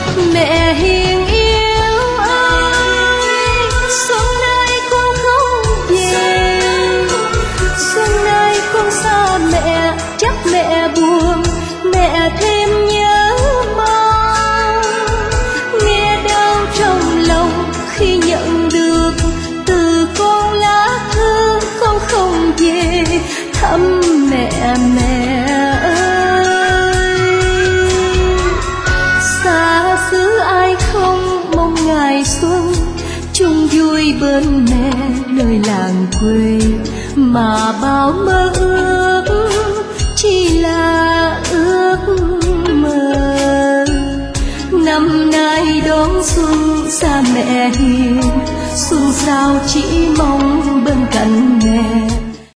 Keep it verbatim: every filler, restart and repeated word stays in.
Mẹ hiền yêu ơi, xuân nay con không về, xuân nay con xa mẹ, chắc mẹ buồn, mẹ thêm nhớ mong. Nghe đau trong lòng khi nhận được từ con lá thư con không về thăm mẹ. Mẹ ơi, xa xứ ai không mong ngày xuân chung vui bên mẹ nơi làng quê, mà bao mơ ước chỉ là ước mơ. Năm nay đón xuân xa mẹ hiền, xuân sao